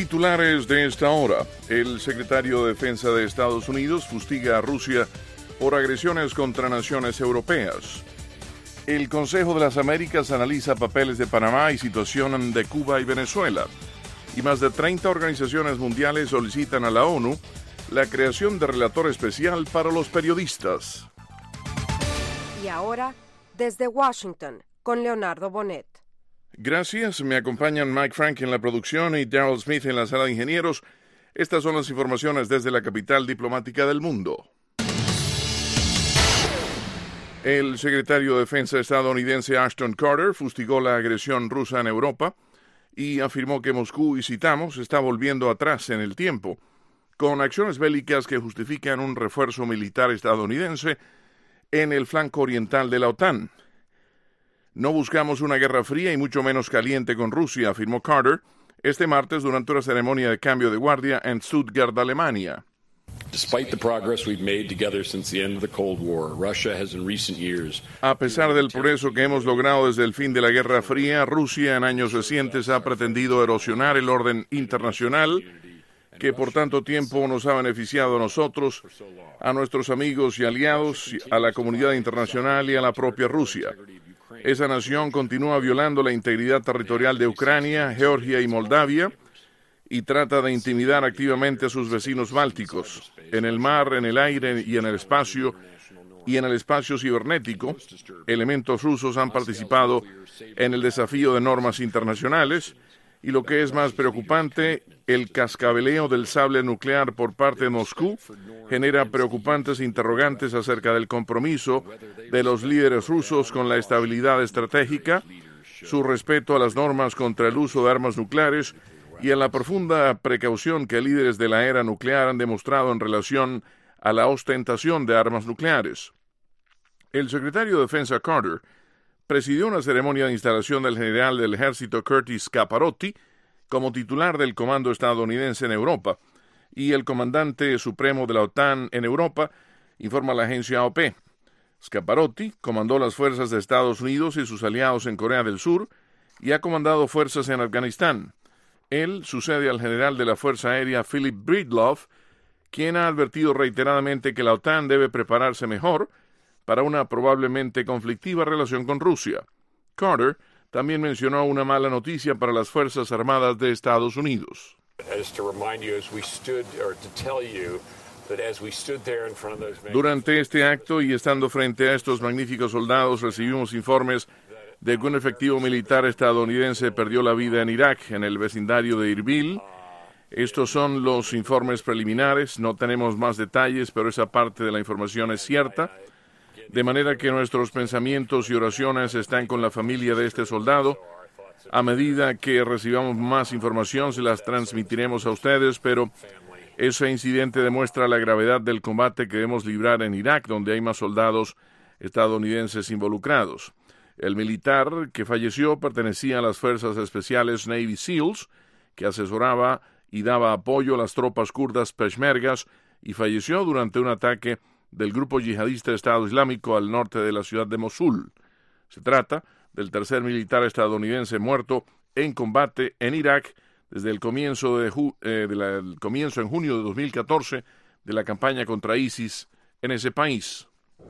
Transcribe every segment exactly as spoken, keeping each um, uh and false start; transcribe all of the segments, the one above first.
Titulares de esta hora. El secretario de Defensa de Estados Unidos fustiga a Rusia por agresiones contra naciones europeas. El Consejo de las Américas analiza papeles de Panamá y situación de Cuba y Venezuela. Y más de treinta organizaciones mundiales solicitan a la ONU la creación de relator especial para los periodistas. Y ahora, desde Washington, con Leonardo Bonet. Gracias, me acompañan Mike Frank en la producción y Daryl Smith en la sala de ingenieros. Estas son las informaciones desde la capital diplomática del mundo. El secretario de Defensa estadounidense Ashton Carter fustigó la agresión rusa en Europa y afirmó que Moscú, y citamos, está volviendo atrás en el tiempo, con acciones bélicas que justifican un refuerzo militar estadounidense en el flanco oriental de la OTAN. No buscamos una guerra fría y mucho menos caliente con Rusia, afirmó Carter este martes durante una ceremonia de cambio de guardia en Stuttgart, Alemania. A pesar del progreso que hemos logrado desde el fin de la Guerra Fría, Rusia en años recientes ha pretendido erosionar el orden internacional que por tanto tiempo nos ha beneficiado a nosotros, a nuestros amigos y aliados, a la comunidad internacional y a la propia Rusia. Esa nación continúa violando la integridad territorial de Ucrania, Georgia y Moldavia y trata de intimidar activamente a sus vecinos bálticos. En el mar, en el aire y en el espacio, y en el espacio cibernético, elementos rusos han participado en el desafío de normas internacionales y, lo que es más preocupante, el cascabeleo del sable nuclear por parte de Moscú genera preocupantes interrogantes acerca del compromiso de los líderes rusos con la estabilidad estratégica, su respeto a las normas contra el uso de armas nucleares y a la profunda precaución que líderes de la era nuclear han demostrado en relación a la ostentación de armas nucleares. El secretario de Defensa Carter presidió una ceremonia de instalación del general del ejército Curtis Scaparotti como titular del comando estadounidense en Europa, y el comandante supremo de la OTAN en Europa, informa la agencia A O P. Scaparotti comandó las fuerzas de Estados Unidos y sus aliados en Corea del Sur y ha comandado fuerzas en Afganistán. Él sucede al general de la Fuerza Aérea Philip Breedlove, quien ha advertido reiteradamente que la OTAN debe prepararse mejor para una probablemente conflictiva relación con Rusia. Carter también mencionó una mala noticia para las Fuerzas Armadas de Estados Unidos. Durante este acto y estando frente a estos magníficos soldados, recibimos informes de que un efectivo militar estadounidense perdió la vida en Irak, en el vecindario de Erbil. Estos son los informes preliminares, no tenemos más detalles, pero esa parte de la información es cierta. De manera que nuestros pensamientos y oraciones están con la familia de este soldado. A medida que recibamos más información, se las transmitiremos a ustedes, pero ese incidente demuestra la gravedad del combate que debemos librar en Irak, donde hay más soldados estadounidenses involucrados. El militar que falleció pertenecía a las Fuerzas Especiales Navy SEALs, que asesoraba y daba apoyo a las tropas kurdas peshmergas, y falleció durante un ataque del grupo yihadista Estado Islámico al norte de la ciudad de Mosul. Se trata del tercer militar estadounidense muerto en combate en Irak desde el comienzo, de ju- eh, de la, el comienzo en junio de dos mil catorce de la campaña contra ISIS en ese país.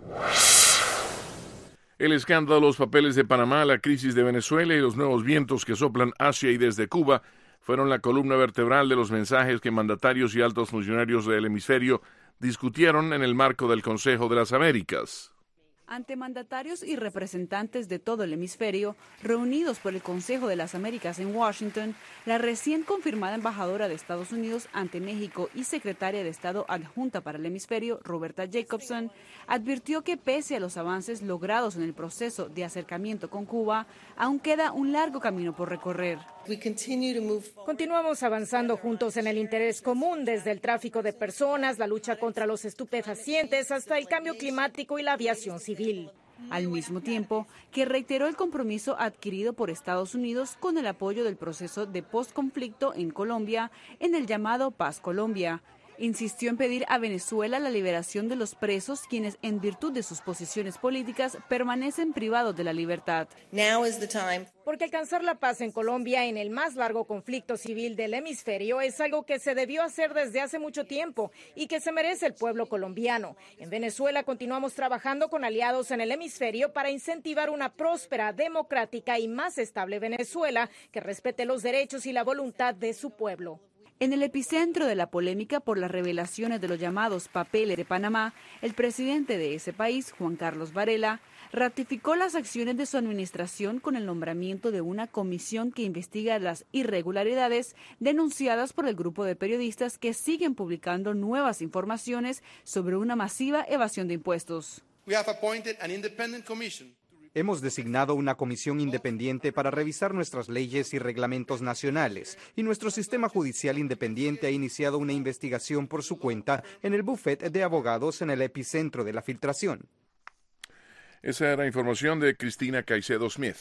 El escándalo de los papeles de Panamá, la crisis de Venezuela y los nuevos vientos que soplan hacia y desde Cuba fueron la columna vertebral de los mensajes que mandatarios y altos funcionarios del hemisferio discutieron en el marco del Consejo de las Américas. Ante mandatarios y representantes de todo el hemisferio, reunidos por el Consejo de las Américas en Washington, la recién confirmada embajadora de Estados Unidos ante México y secretaria de Estado adjunta para el hemisferio, Roberta Jacobson, advirtió que pese a los avances logrados en el proceso de acercamiento con Cuba, aún queda un largo camino por recorrer. Continuamos avanzando juntos en el interés común, desde el tráfico de personas, la lucha contra los estupefacientes, hasta el cambio climático y la aviación civil. Al mismo tiempo que reiteró el compromiso adquirido por Estados Unidos con el apoyo del proceso de postconflicto en Colombia en el llamado Paz Colombia, insistió en pedir a Venezuela la liberación de los presos, quienes en virtud de sus posiciones políticas permanecen privados de la libertad. Now is the time. Porque alcanzar la paz en Colombia en el más largo conflicto civil del hemisferio es algo que se debió hacer desde hace mucho tiempo y que se merece el pueblo colombiano. En Venezuela continuamos trabajando con aliados en el hemisferio para incentivar una próspera, democrática y más estable Venezuela que respete los derechos y la voluntad de su pueblo. En el epicentro de la polémica por las revelaciones de los llamados papeles de Panamá, el presidente de ese país, Juan Carlos Varela, ratificó las acciones de su administración con el nombramiento de una comisión que investiga las irregularidades denunciadas por el grupo de periodistas que siguen publicando nuevas informaciones sobre una masiva evasión de impuestos. We have appointed an independent commission. Hemos designado una comisión independiente para revisar nuestras leyes y reglamentos nacionales, y nuestro sistema judicial independiente ha iniciado una investigación por su cuenta en el bufete de abogados en el epicentro de la filtración. Esa era información de Cristina Caicedo Smith.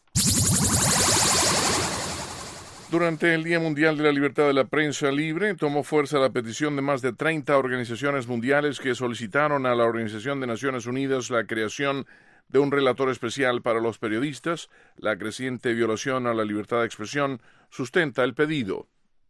Durante el Día Mundial de la Libertad de la Prensa Libre, tomó fuerza la petición de más de treinta organizaciones mundiales que solicitaron a la Organización de Naciones Unidas la creación de un relator especial para los periodistas. La creciente violación a la libertad de expresión sustenta el pedido.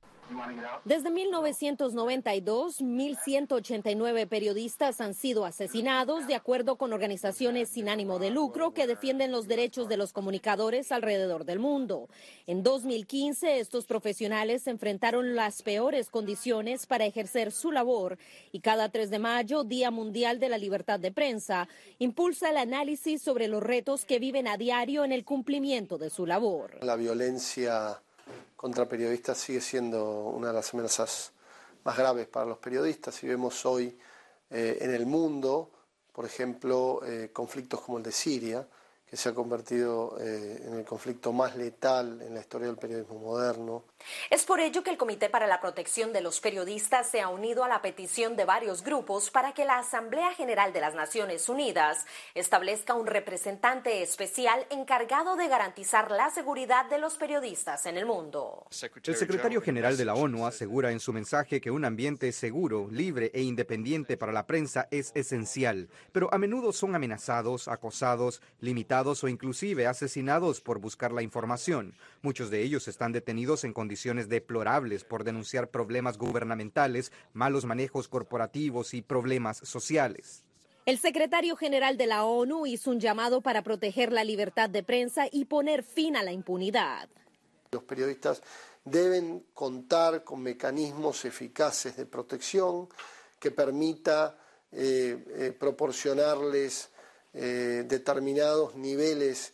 Desde mil novecientos noventa y dos, mil ciento ochenta y nueve periodistas han sido asesinados, de acuerdo con organizaciones sin ánimo de lucro que defienden los derechos de los comunicadores alrededor del mundo. En dos mil quince, estos profesionales enfrentaron las peores condiciones para ejercer su labor y cada tres de mayo, Día Mundial de la Libertad de Prensa, impulsa el análisis sobre los retos que viven a diario en el cumplimiento de su labor. La violencia contra periodistas sigue siendo una de las amenazas más graves para los periodistas. Y vemos hoy eh, en el mundo, por ejemplo, eh, conflictos como el de Siria, que se ha convertido eh, en el conflicto más letal en la historia del periodismo moderno. Es por ello que el Comité para la Protección de los Periodistas se ha unido a la petición de varios grupos para que la Asamblea General de las Naciones Unidas establezca un representante especial encargado de garantizar la seguridad de los periodistas en el mundo. El secretario general de la ONU asegura en su mensaje que un ambiente seguro, libre e independiente para la prensa es esencial, pero a menudo son amenazados, acosados, limitados o inclusive asesinados por buscar la información. Muchos de ellos están detenidos en condiciones deplorables por denunciar problemas gubernamentales, malos manejos corporativos y problemas sociales. El secretario general de la ONU hizo un llamado para proteger la libertad de prensa y poner fin a la impunidad. Los periodistas deben contar con mecanismos eficaces de protección que permita eh, eh, proporcionarles Eh, determinados niveles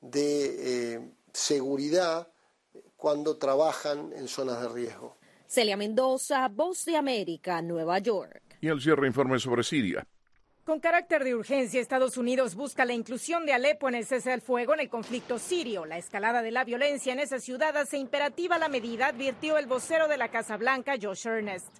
de eh, seguridad cuando trabajan en zonas de riesgo. Celia Mendoza, Voz de América, Nueva York. Y al cierre, informe sobre Siria. Con carácter de urgencia, Estados Unidos busca la inclusión de Alepo en el cese al fuego en el conflicto sirio. La escalada de la violencia en esa ciudad hace imperativa la medida, advirtió el vocero de la Casa Blanca, Josh Earnest.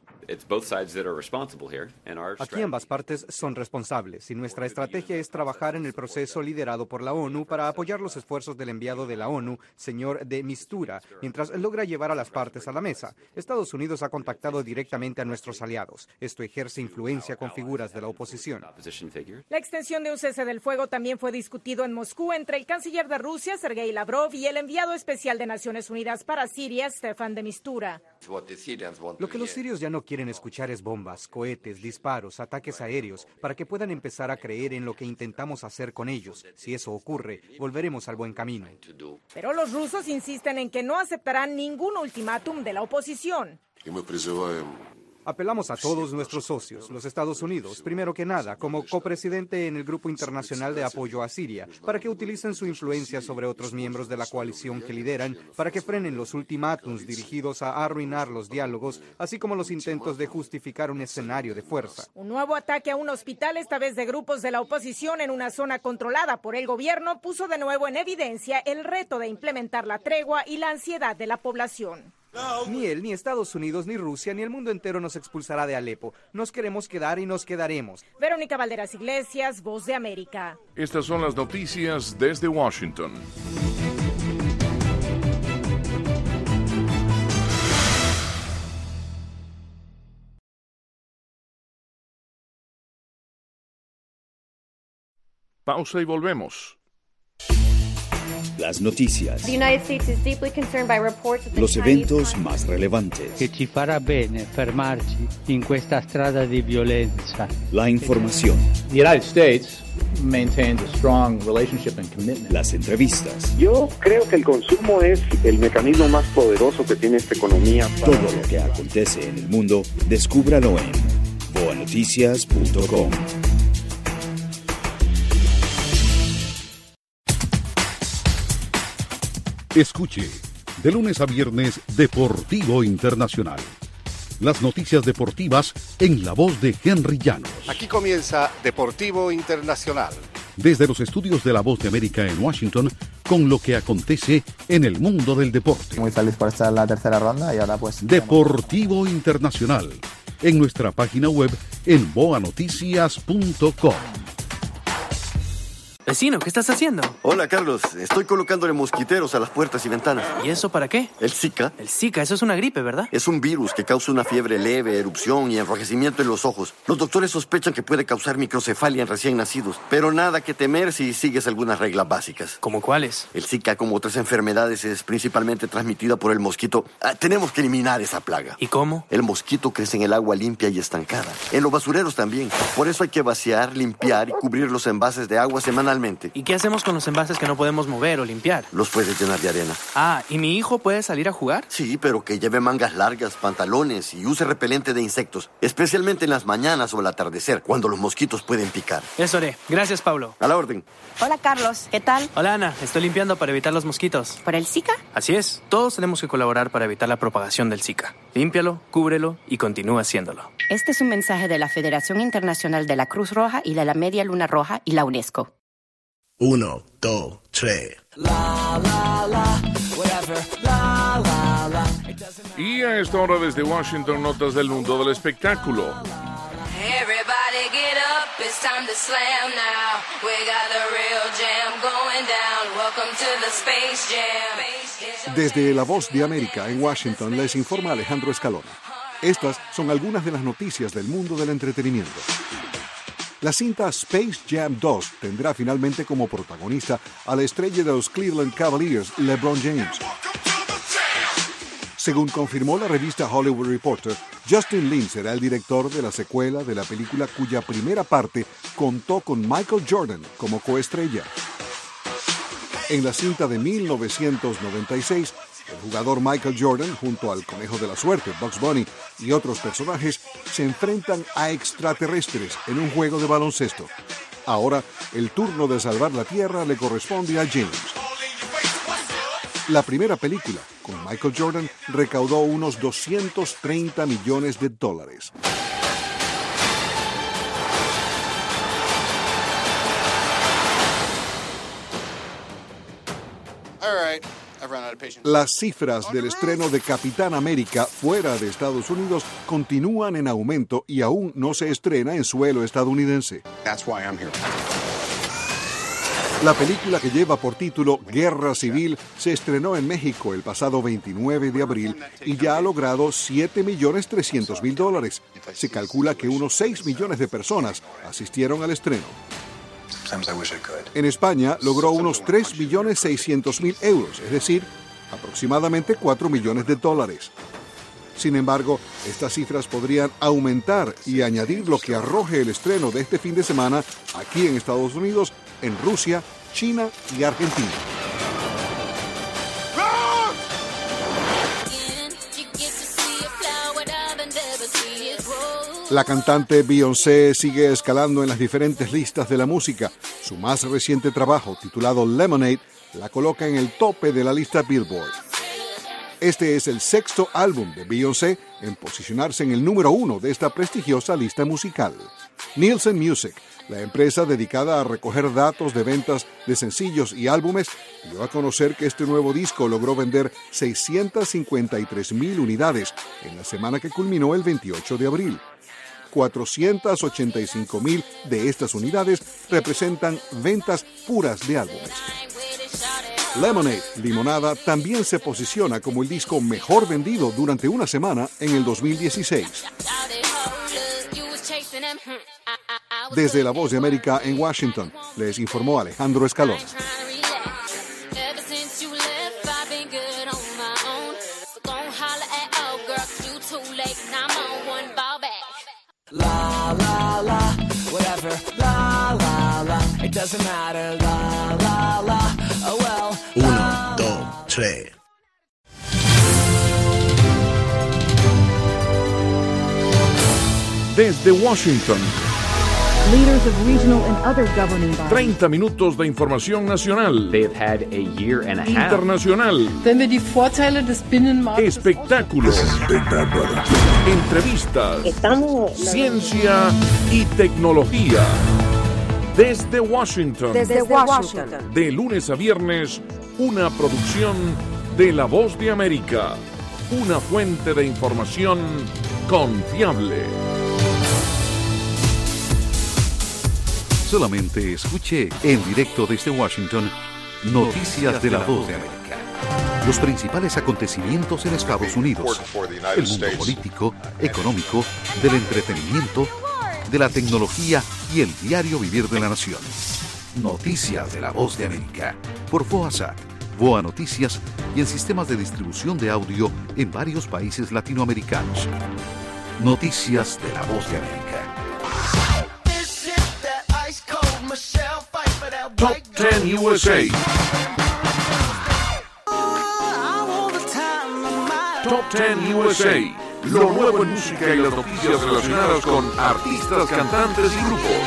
Aquí ambas partes son responsables y nuestra estrategia es trabajar en el proceso liderado por la ONU para apoyar los esfuerzos del enviado de la ONU, señor de Mistura, mientras logra llevar a las partes a la mesa. Estados Unidos ha contactado directamente a nuestros aliados. Esto ejerce influencia con figuras de la oposición. La extensión de un cese del fuego también fue discutido en Moscú entre el canciller de Rusia, Sergei Lavrov, y el enviado especial de Naciones Unidas para Siria, Stefan de Mistura. Lo que los sirios ya no quieren escuchar es bombas, cohetes, disparos, ataques aéreos, para que puedan empezar a creer en lo que intentamos hacer con ellos. Si eso ocurre, volveremos al buen camino. Pero los rusos insisten en que no aceptarán ningún ultimátum de la oposición. Apelamos a todos nuestros socios, los Estados Unidos, primero que nada, como copresidente en el Grupo Internacional de Apoyo a Siria, para que utilicen su influencia sobre otros miembros de la coalición que lideran, para que frenen los ultimátums dirigidos a arruinar los diálogos, así como los intentos de justificar un escenario de fuerza. Un nuevo ataque a un hospital, esta vez de grupos de la oposición en una zona controlada por el gobierno, puso de nuevo en evidencia el reto de implementar la tregua y la ansiedad de la población. Ni él, ni Estados Unidos, ni Rusia, ni el mundo entero nos expulsará de Alepo. Nos queremos quedar y nos quedaremos. Verónica Valderas Iglesias, Voz de América. Estas son las noticias desde Washington. Pausa y volvemos. Las noticias, los eventos más relevantes, che ci farà bene fermarci in questa strada di violenza. La información, The United States maintains a strong relationship and commitment. Las entrevistas. Yo creo que el consumo es el mecanismo más poderoso que tiene esta economía. Para... Todo lo que acontece en el mundo, descúbralo en boa noticias punto com. Escuche, de lunes a viernes, Deportivo Internacional. Las noticias deportivas en la voz de Henry Llanos. Aquí comienza Deportivo Internacional. Desde los estudios de La Voz de América en Washington, con lo que acontece en el mundo del deporte. Muy feliz por estar en la tercera ronda y ahora pues... Deportivo Internacional, en nuestra página web en boa noticias punto com. Vecino, ¿qué estás haciendo? Hola, Carlos. Estoy colocándole mosquiteros a las puertas y ventanas. ¿Y eso para qué? El Zika. El Zika, eso es una gripe, ¿verdad? Es un virus que causa una fiebre leve, erupción y enrojecimiento en los ojos. Los doctores sospechan que puede causar microcefalia en recién nacidos, pero nada que temer si sigues algunas reglas básicas. ¿Cómo cuáles? El Zika, como otras enfermedades, es principalmente transmitida por el mosquito. Ah, tenemos que eliminar esa plaga. ¿Y cómo? El mosquito crece en el agua limpia y estancada. En los basureros también. Por eso hay que vaciar, limpiar y cubrir los envases de agua semanalmente. ¿Y qué hacemos con los envases que no podemos mover o limpiar? Los puedes llenar de arena. Ah, ¿y mi hijo puede salir a jugar? Sí, pero que lleve mangas largas, pantalones y use repelente de insectos, especialmente en las mañanas o al atardecer, cuando los mosquitos pueden picar. Eso haré. Gracias, Pablo. A la orden. Hola, Carlos. ¿Qué tal? Hola, Ana. Estoy limpiando para evitar los mosquitos. ¿Por el Zika? Así es. Todos tenemos que colaborar para evitar la propagación del Zika. Límpialo, cúbrelo y continúa haciéndolo. Este es un mensaje de la Federación Internacional de la Cruz Roja y de la Media Luna Roja y la UNESCO. Uno, dos, tres. La, la, la, whatever, la, la, la. Y a esta hora desde Washington, notas del mundo del espectáculo. Everybody get up, it's time to slam now. We got the real jam going down. Welcome to the Space Jam. Desde La Voz de América en Washington les informa Alejandro Escalona. Estas son algunas de las noticias del mundo del entretenimiento. La cinta Space Jam dos tendrá finalmente como protagonista a la estrella de los Cleveland Cavaliers, LeBron James. Según confirmó la revista Hollywood Reporter, Justin Lin será el director de la secuela de la película cuya primera parte contó con Michael Jordan como coestrella. En la cinta de mil novecientos noventa y seis, el jugador Michael Jordan, junto al Conejo de la Suerte, Bugs Bunny, y otros personajes, se enfrentan a extraterrestres en un juego de baloncesto. Ahora, el turno de salvar la Tierra le corresponde a James. La primera película, con Michael Jordan, recaudó unos doscientos treinta millones de dólares. Las cifras del estreno de Capitán América fuera de Estados Unidos continúan en aumento y aún no se estrena en suelo estadounidense. La película, que lleva por título Guerra Civil, se estrenó en México el pasado veintinueve de abril y ya ha logrado siete millones trescientos mil dólares. Se calcula que unos seis millones de personas asistieron al estreno. En España logró unos tres millones seiscientos mil euros, es decir, aproximadamente cuatro millones de dólares. Sin embargo, estas cifras podrían aumentar y añadir lo que arroje el estreno de este fin de semana aquí en Estados Unidos, en Rusia, China y Argentina. La cantante Beyoncé sigue escalando en las diferentes listas de la música. Su más reciente trabajo, titulado Lemonade, la coloca en el tope de la lista Billboard. Este es el sexto álbum de Beyoncé en posicionarse en el número uno de esta prestigiosa lista musical. Nielsen Music, la empresa dedicada a recoger datos de ventas de sencillos y álbumes, dio a conocer que este nuevo disco logró vender seiscientas cincuenta y tres mil unidades en la semana que culminó el veintiocho de abril. cuatrocientas ochenta y cinco mil de estas unidades representan ventas puras de álbumes. Lemonade, Limonada, también se posiciona como el disco mejor vendido durante una semana en el dos mil dieciséis. Desde La Voz de América en Washington, les informó Alejandro Escalona. La la la, whatever, la la la, it doesn't matter, la la la, oh well. Uno, dos, tres. Desde Washington, leaders of regional and other governing bodies. treinta minutos de información nacional, They've had a year and a half. internacional, Wenn wir die Vorteile des Binnenmarktes espectáculos, entrevistas, Estamos... ciencia y tecnología. Desde Washington, Desde Washington. de lunes a viernes, una producción de La Voz de América, una fuente de información confiable. Solamente escuche en directo desde Washington Noticias de La Voz de América. Los principales acontecimientos en Estados Unidos, el mundo político, económico, del entretenimiento, de la tecnología y el diario vivir de la nación. Noticias de La Voz de América, por FOASAT, VOA Noticias y en sistemas de distribución de audio en varios países latinoamericanos. Noticias de La Voz de América. Top ten U S A. Top ten U S A. Lo nuevo en música y las noticias relacionadas con artistas, cantantes y grupos.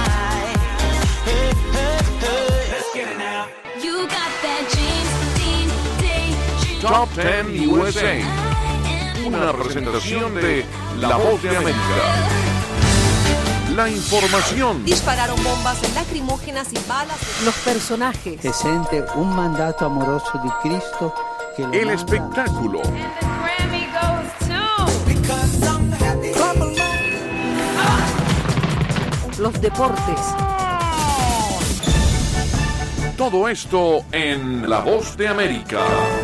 Top ten U S A. Una presentación de La Voz de América. La información. Dispararon bombas lacrimógenas y balas. Los personajes. Se siente un mandato amoroso de Cristo que lo El manda. espectáculo. Los deportes. Todo esto en La Voz de América.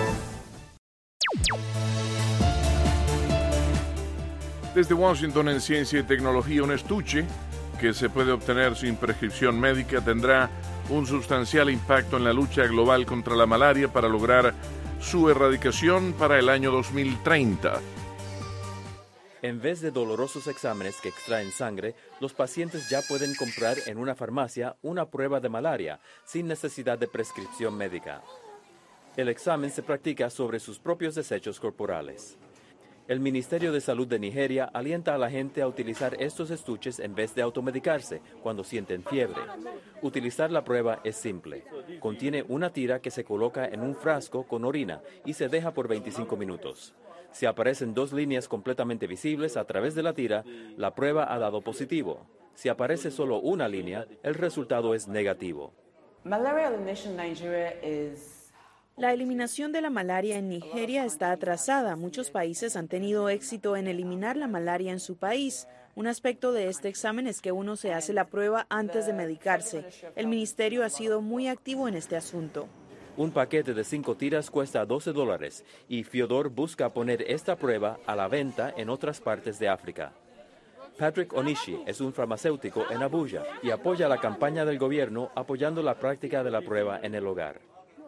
Desde Washington, en Ciencia y Tecnología, un estuche que se puede obtener sin prescripción médica tendrá un sustancial impacto en la lucha global contra la malaria para lograr su erradicación para el año dos mil treinta. En vez de dolorosos exámenes que extraen sangre, los pacientes ya pueden comprar en una farmacia una prueba de malaria sin necesidad de prescripción médica. El examen se practica sobre sus propios desechos corporales. El Ministerio de Salud de Nigeria alienta a la gente a utilizar estos estuches en vez de automedicarse cuando sienten fiebre. Utilizar la prueba es simple. Contiene una tira que se coloca en un frasco con orina y se deja por veinticinco minutos. Si aparecen dos líneas completamente visibles a través de la tira, la prueba ha dado positivo. Si aparece solo una línea, el resultado es negativo. Malaria elimination Nigeria is La eliminación de la malaria en Nigeria está atrasada. Muchos países han tenido éxito en eliminar la malaria en su país. Un aspecto de este examen es que uno se hace la prueba antes de medicarse. El ministerio ha sido muy activo en este asunto. Un paquete de cinco tiras cuesta doce dólares y Fyodor busca poner esta prueba a la venta en otras partes de África. Patrick Onishi es un farmacéutico en Abuja y apoya la campaña del gobierno apoyando la práctica de la prueba en el hogar.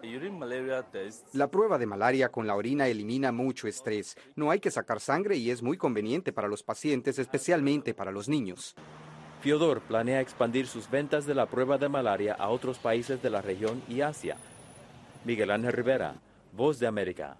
La prueba de malaria con la orina elimina mucho estrés. No hay que sacar sangre y es muy conveniente para los pacientes, especialmente para los niños. Fyodor planea expandir sus ventas de la prueba de malaria a otros países de la región y Asia. Miguel Ángel Rivera, Voz de América.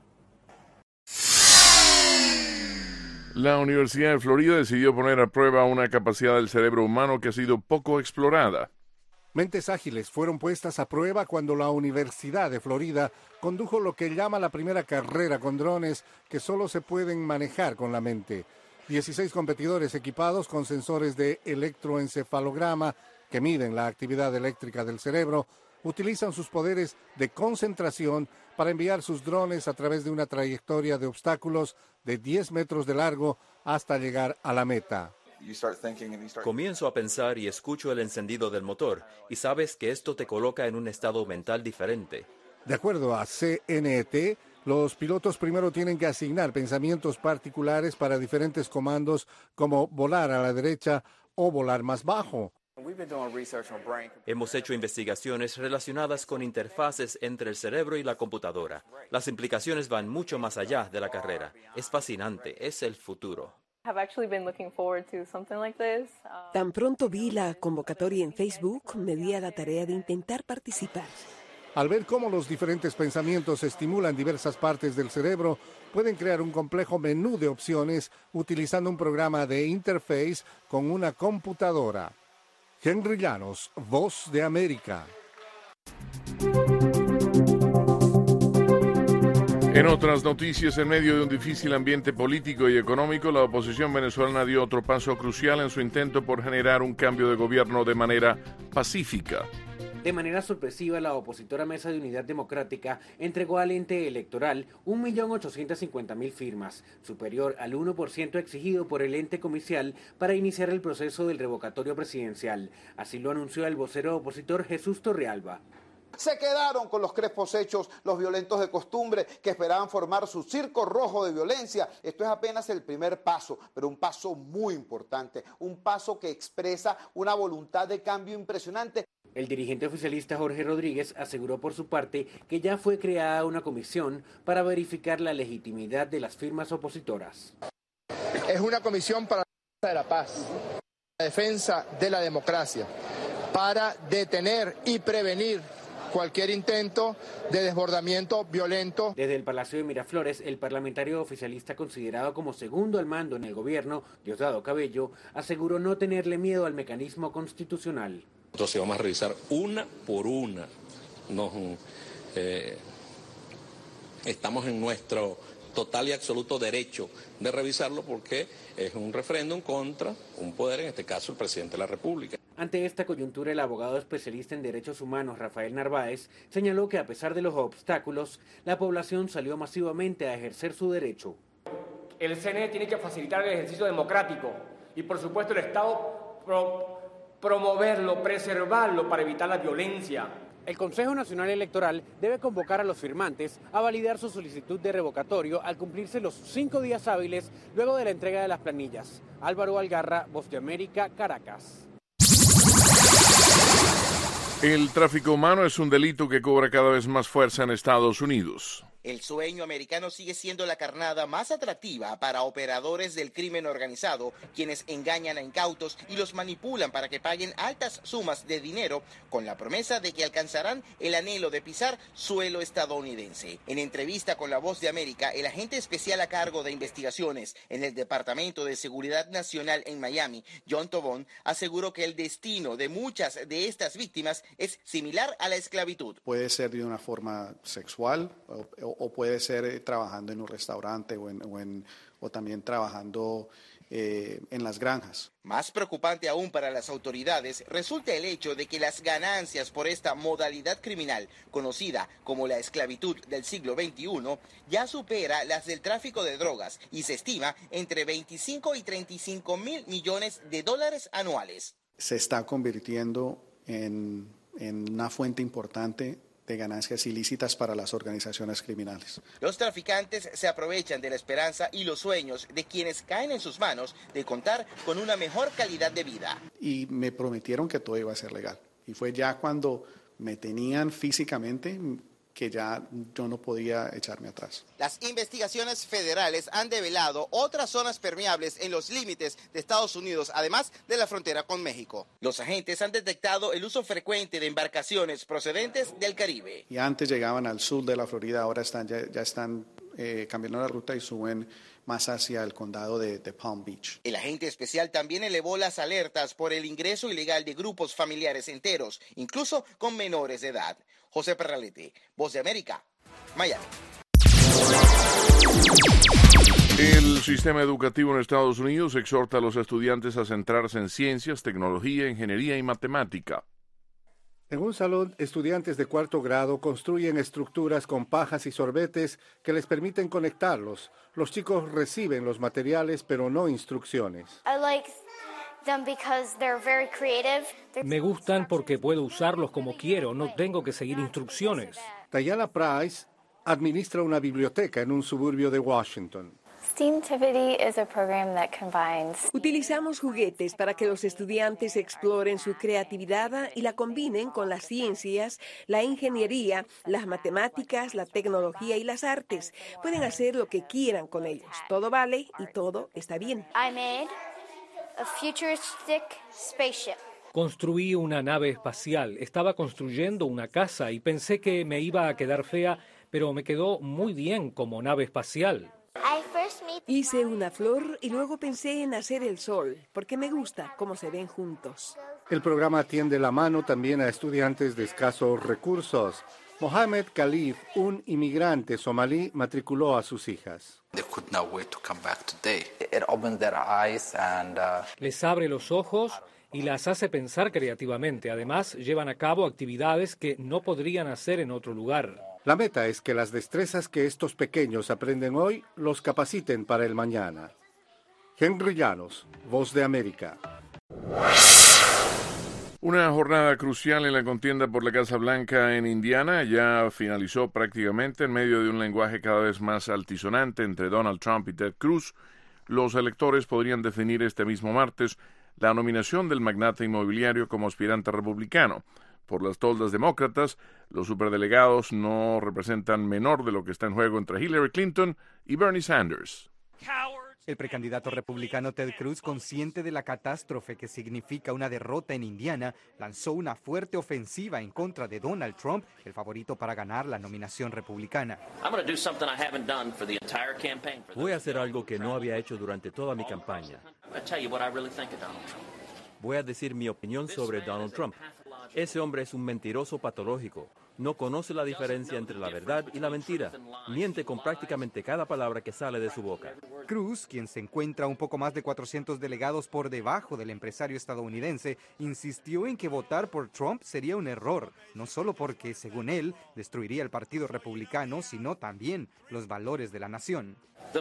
La Universidad de Florida decidió poner a prueba una capacidad del cerebro humano que ha sido poco explorada. Mentes ágiles fueron puestas a prueba cuando la Universidad de Florida condujo lo que llama la primera carrera con drones que solo se pueden manejar con la mente. dieciséis competidores equipados con sensores de electroencefalograma que miden la actividad eléctrica del cerebro utilizan sus poderes de concentración para enviar sus drones a través de una trayectoria de obstáculos de diez metros de largo hasta llegar a la meta. Comienzo a pensar y escucho el encendido del motor y sabes que esto te coloca en un estado mental diferente. De acuerdo a C N E T, los pilotos primero tienen que asignar pensamientos particulares para diferentes comandos como volar a la derecha o volar más bajo. Hemos hecho investigaciones relacionadas con interfaces entre el cerebro y la computadora. Las implicaciones van mucho más allá de la carrera. Es fascinante, es el futuro. Tan pronto vi la convocatoria en Facebook, me di a la tarea de intentar participar. Al ver cómo los diferentes pensamientos estimulan diversas partes del cerebro, pueden crear un complejo menú de opciones utilizando un programa de interface con una computadora. Henry Llanos, Voz de América. En otras noticias, en medio de un difícil ambiente político y económico, la oposición venezolana dio otro paso crucial en su intento por generar un cambio de gobierno de manera pacífica. De manera sorpresiva, la opositora Mesa de Unidad Democrática entregó al ente electoral un millón ochocientos cincuenta mil firmas, superior al uno por ciento exigido por el ente comicial para iniciar el proceso del revocatorio presidencial. Así lo anunció el vocero opositor Jesús Torrealba. Se quedaron con los crespos hechos, los violentos de costumbre que esperaban formar su circo rojo de violencia. Esto es apenas el primer paso, pero un paso muy importante, un paso que expresa una voluntad de cambio impresionante. El dirigente oficialista Jorge Rodríguez aseguró por su parte que ya fue creada una comisión para verificar la legitimidad de las firmas opositoras. Es una comisión para la defensa de la paz, la defensa de la democracia, para detener y prevenir cualquier intento de desbordamiento violento. Desde el Palacio de Miraflores, el parlamentario oficialista considerado como segundo al mando en el gobierno, Diosdado Cabello, aseguró no tenerle miedo al mecanismo constitucional. Entonces vamos a revisar una por una. Nos, eh, estamos en nuestro total y absoluto derecho de revisarlo porque es un referéndum contra un poder, en este caso el presidente de la República. Ante esta coyuntura, el abogado especialista en derechos humanos, Rafael Narváez, señaló que a pesar de los obstáculos, la población salió masivamente a ejercer su derecho. El C N E tiene que facilitar el ejercicio democrático y, por supuesto, el Estado pro promoverlo, preservarlo para evitar la violencia. El Consejo Nacional Electoral debe convocar a los firmantes a validar su solicitud de revocatorio al cumplirse los cinco días hábiles luego de la entrega de las planillas. Álvaro Algarra, Voz de América, Caracas. El tráfico humano es un delito que cobra cada vez más fuerza en Estados Unidos. El sueño americano sigue siendo la carnada más atractiva para operadores del crimen organizado, quienes engañan a incautos y los manipulan para que paguen altas sumas de dinero con la promesa de que alcanzarán el anhelo de pisar suelo estadounidense. En entrevista con La Voz de América, el agente especial a cargo de investigaciones en el Departamento de Seguridad Nacional en Miami, John Tobón, aseguró que el destino de muchas de estas víctimas es similar a la esclavitud. Puede ser de una forma sexual o, o puede ser eh, trabajando en un restaurante o, en, o, en, o también trabajando eh, en las granjas. Más preocupante aún para las autoridades resulta el hecho de que las ganancias por esta modalidad criminal, conocida como la esclavitud del siglo veintiuno, ya supera las del tráfico de drogas y se estima entre veinticinco y treinta y cinco mil millones de dólares anuales. Se está convirtiendo en, en una fuente importante de ganancias ilícitas para las organizaciones criminales. Los traficantes se aprovechan de la esperanza y los sueños de quienes caen en sus manos de contar con una mejor calidad de vida. Y me prometieron que todo iba a ser legal. Y fue ya cuando me tenían físicamente que ya yo no podía echarme atrás. Las investigaciones federales han develado otras zonas permeables en los límites de Estados Unidos, además de la frontera con México. Los agentes han detectado el uso frecuente de embarcaciones procedentes del Caribe. Y antes llegaban al sur de la Florida, ahora están, ya, ya están eh, cambiando la ruta y suben más hacia el condado de, de Palm Beach. El agente especial también elevó las alertas por el ingreso ilegal de grupos familiares enteros, incluso con menores de edad. José Perralete, Voz de América, Miami. El sistema educativo en Estados Unidos exhorta a los estudiantes a centrarse en ciencias, tecnología, ingeniería y matemática. En un salón, estudiantes de cuarto grado construyen estructuras con pajas y sorbetes que les permiten conectarlos. Los chicos reciben los materiales, pero no instrucciones. I like them because they're very creative. Me gustan porque puedo usarlos como quiero, no tengo que seguir instrucciones. Diana Price administra una biblioteca en un suburbio de Washington. Steamtivity is a program that combines. Utilizamos juguetes para que los estudiantes exploren su creatividad y la combinen con las ciencias, la ingeniería, las matemáticas, la tecnología y las artes. Pueden hacer lo que quieran con ellos. Todo vale y todo está bien. I made a futuristic spaceship. Construí una nave espacial. Estaba construyendo una casa y pensé que me iba a quedar fea, pero me quedó muy bien como nave espacial. Hice una flor y luego pensé en hacer el sol, porque me gusta cómo se ven juntos. El programa tiende la mano también a estudiantes de escasos recursos. Mohamed Khalif, un inmigrante somalí, matriculó a sus hijas. Les abre los ojos y las hace pensar creativamente. Además, llevan a cabo actividades que no podrían hacer en otro lugar. La meta es que las destrezas que estos pequeños aprenden hoy los capaciten para el mañana. Henry Llanos, Voz de América. Una jornada crucial en la contienda por la Casa Blanca en Indiana ya finalizó prácticamente en medio de un lenguaje cada vez más altisonante entre Donald Trump y Ted Cruz. Los electores podrían definir este mismo martes la nominación del magnate inmobiliario como aspirante republicano. Por las toldas demócratas, los superdelegados no representan menor de lo que está en juego entre Hillary Clinton y Bernie Sanders. El precandidato republicano Ted Cruz, consciente de la catástrofe que significa una derrota en Indiana, lanzó una fuerte ofensiva en contra de Donald Trump, el favorito para ganar la nominación republicana. Voy a hacer algo que no había hecho durante toda mi campaña. Voy a decir mi opinión sobre Donald Trump. Ese hombre es un mentiroso patológico. No conoce la diferencia entre la verdad y la mentira. Miente con prácticamente cada palabra que sale de su boca. Cruz, quien se encuentra un poco más de cuatrocientos delegados por debajo del empresario estadounidense, insistió en que votar por Trump sería un error, no solo porque, según él, destruiría el Partido Republicano, sino también los valores de la nación.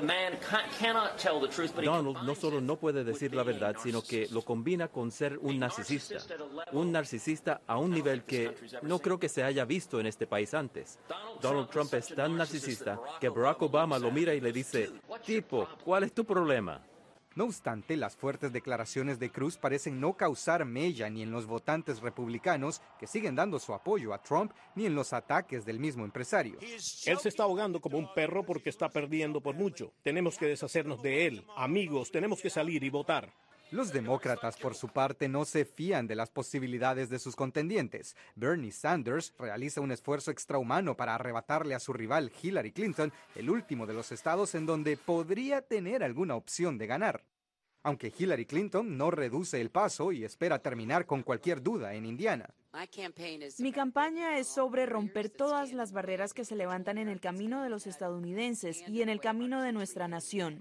Donald no solo no puede decir la verdad, sino que lo combina con ser un narcisista. Un narcisista a un nivel que no creo que se haya visto en este país antes. Donald Trump es tan narcisista que Barack Obama lo mira y le dice: tipo, ¿cuál es tu problema? No obstante, las fuertes declaraciones de Cruz parecen no causar mella ni en los votantes republicanos que siguen dando su apoyo a Trump, ni en los ataques del mismo empresario. Él se está ahogando como un perro porque está perdiendo por mucho. Tenemos que deshacernos de él. Amigos, tenemos que salir y votar. Los demócratas, por su parte, no se fían de las posibilidades de sus contendientes. Bernie Sanders realiza un esfuerzo extrahumano para arrebatarle a su rival Hillary Clinton el último de los estados en donde podría tener alguna opción de ganar. Aunque Hillary Clinton no reduce el paso y espera terminar con cualquier duda en Indiana. Mi campaña es sobre romper todas las barreras que se levantan en el camino de los estadounidenses y en el camino de nuestra nación.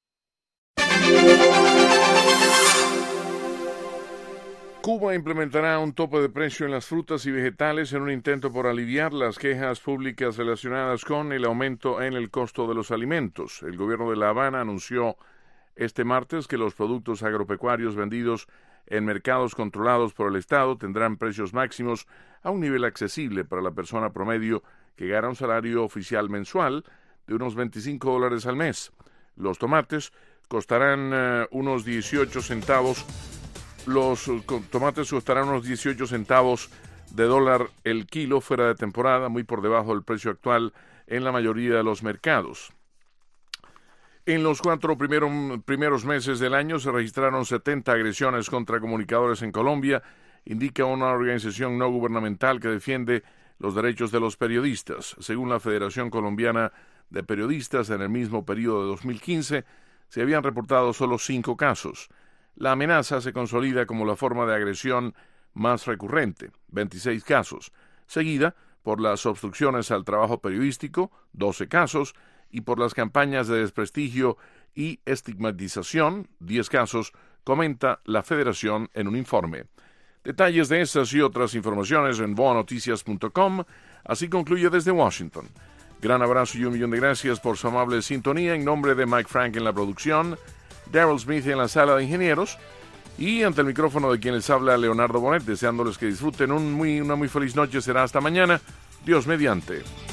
Cuba implementará un tope de precio en las frutas y vegetales en un intento por aliviar las quejas públicas relacionadas con el aumento en el costo de los alimentos. El gobierno de La Habana anunció este martes que los productos agropecuarios vendidos en mercados controlados por el Estado tendrán precios máximos a un nivel accesible para la persona promedio que gana un salario oficial mensual de unos veinticinco dólares al mes. Los tomates costarán uh, unos dieciocho centavos. Los uh, tomates costarán unos dieciocho centavos de dólar el kilo fuera de temporada, muy por debajo del precio actual en la mayoría de los mercados. En los cuatro primero, primeros meses del año se registraron setenta agresiones contra comunicadores en Colombia, indica una organización no gubernamental que defiende los derechos de los periodistas. Según la Federación Colombiana de Periodistas, en el mismo periodo de dos mil quince se habían reportado solo cinco casos. La amenaza se consolida como la forma de agresión más recurrente, veintiséis casos, seguida por las obstrucciones al trabajo periodístico, doce casos, y por las campañas de desprestigio y estigmatización, diez casos, comenta la Federación en un informe. Detalles de estas y otras informaciones en boa noticias punto com. Así concluye desde Washington. Gran abrazo y un millón de gracias por su amable sintonía. En nombre de Mike Frank en la producción, Daryl Smith en la sala de ingenieros y ante el micrófono de quien les habla Leonardo Bonet, deseándoles que disfruten un muy, una muy feliz noche. Será hasta mañana. Dios mediante.